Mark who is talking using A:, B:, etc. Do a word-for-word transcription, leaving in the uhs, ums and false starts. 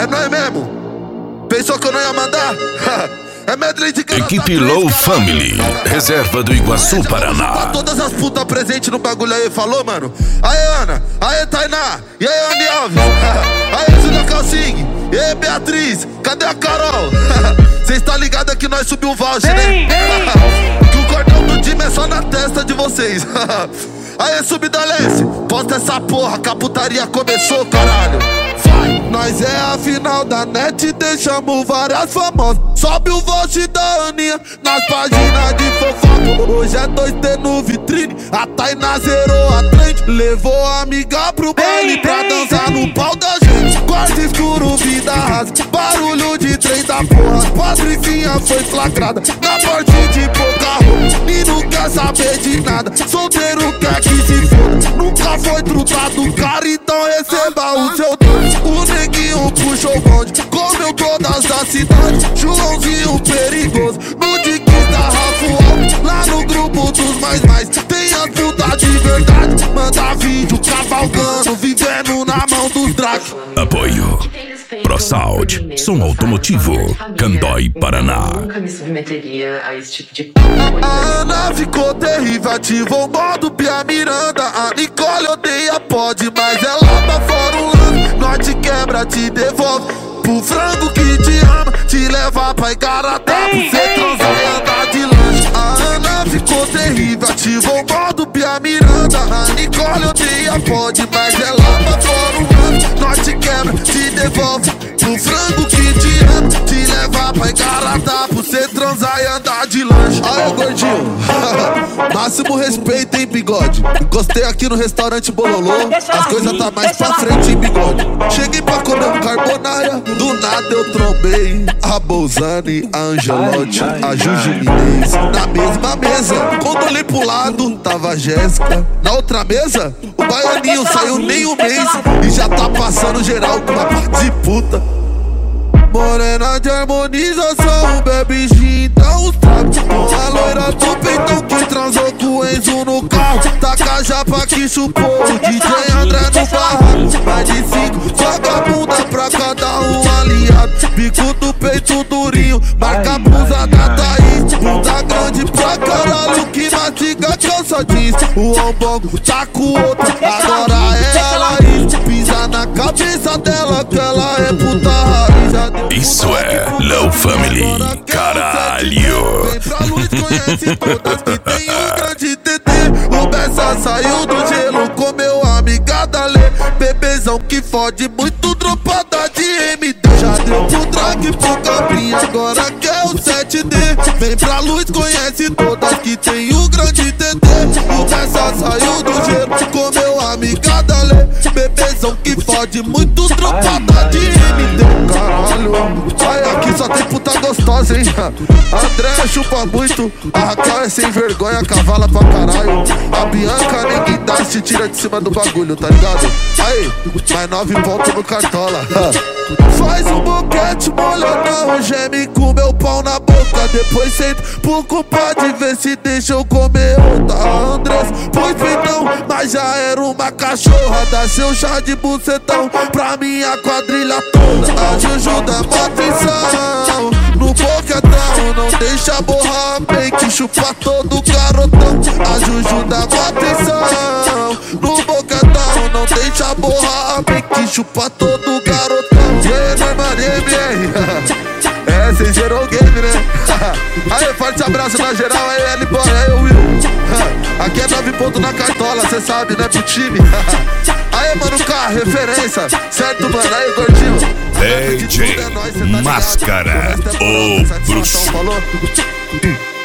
A: É nóis mesmo. Pensou que eu não ia mandar? É medley de
B: Equipe Low Family, reserva do Iguaçu, Paraná.
A: Pra todas as putas presentes no bagulho aí, falou, mano? Aê, Ana, aê, Tainá, e aí, Andy Alves, aê, Julia Calcing, e aí, Beatriz, cadê a Carol? Cês tá ligado que nós subiu o voucher, né? Que o cordão do time é só na testa de vocês. Aê, subida leste, posta essa porra, que a putaria começou, caralho. Vai! Nós é a final da net, deixamos várias famosas. Sobe o voucher da Aninha nas páginas de fofoca. Hoje é dois T no vitrine, a Tainá zerou a trend. Levou a amiga pro baile pra dançar no pau da gente. Quarto escuro, vida rasa, barulho de trem da porra. Patricinha foi flagrada na porte de pouca roupa. E não quer saber de nada, solteiro quer que se foda. Nunca foi trutado, cara, então receba o seu doce. O neguinho puxou o bonde, comeu todas as cidades. Joãozinho perigoso, no diquinho da Rafael. Lá no grupo dos mais mais, tem as putas de verdade. Manda vídeo cavalgando, vivendo na mão dos dragos.
B: Apoio ProSound, som automotivo, Candói, Paraná.
C: Nunca me submeteria a esse tipo de
A: A Ana ficou terrível, ativou o modo Pia Miranda. A Nicole odeia pode, mas ela tá fora um lance. Nós te quebra, te devolve pro frango que te ama, te leva pra Igaratá, pra cê transar e andar de lanche. A Ana ficou terrível, ativou o modo Pia Miranda. A Nicole odeia pode, mas ela tá fora um lance. Nós te quebra, te devolve pro frango que te ama, te leva pra Igaratá, pra cê transar e andar de lanche. Aê, gordinho, máximo respeito, hein, bigode. Encostei aqui no restaurante Bololô, as coisas tá mais pra frente, hein, bigode. Cheguei pra comer um carbonara, do nada eu trombei a Bolzani, a Angelotti, a Juju Inês. Na mesma mesa, quando olhei pro lado, tava a Jéssica. Na outra mesa, o baianinho saiu nem um mês e já tá passando geral com uma parte de puta. Morena de harmonização, bebe gin, dá uns trapos. Com a loira do peitão que transou com o Enzo no carro. Taca a japa que chupou o D J André no barraco. Mais de cinco, vagabunda pra cada um aliado. Bico do peito durinho, marca a blusa da Thaís. Bunda grande pra caralho que mastiga calça jeans. O ombongo tá com outra, agora é ela isso. Pisa na cabeça dela que ela é puta raiz.
B: Isso é Low Family, caralho.
A: Vem pra luz, conhece todas que tem um grande T T. O Bessa saiu do gelo, comeu a amiga da Lê. Bebezão que fode muito, dropada de M D. Já deu pro drag, pro cabrinho, agora quer o sete D. Vem pra luz, conhece todas que tem um grande T T. O Bessa saiu do gelo, comeu a amiga da Lê. Bebezão que fode muito, dropada de M D. Caralho, ai, aqui só tem puta gostosa, hein? André chupa muito, a Raquel é sem vergonha, cavala pra caralho. A Bianca ninguém dá, se tira de cima do bagulho, tá ligado? Aí, mais nove pontos no cartola. Faz um boquete molhadão, geme com meu pau na boca. Depois senta pro compadre ver se deixa eu comer outra. Andrés, pois bem não, mas já era uma cachorra. Dá seu chá de bucetão pra minha quadrilha toda. A Juju dá uma atenção no boquetão, não deixa borrar bem que chupa todo garotão. A Juju dá uma atenção no boquetão, não deixa borrar bem que chupa todo garotão. E aí, Norman, M R? É, cês gerou o game, né? Aí, forte abraço na geral, aí, L-Boy, aí, Will. Aqui é nove pontos na cartola, cê sabe, né, pro time. Aí, mano, K, referência, certo, mano? Aí, gordinho.
B: D J Máscara, o bruxo.
A: Falou?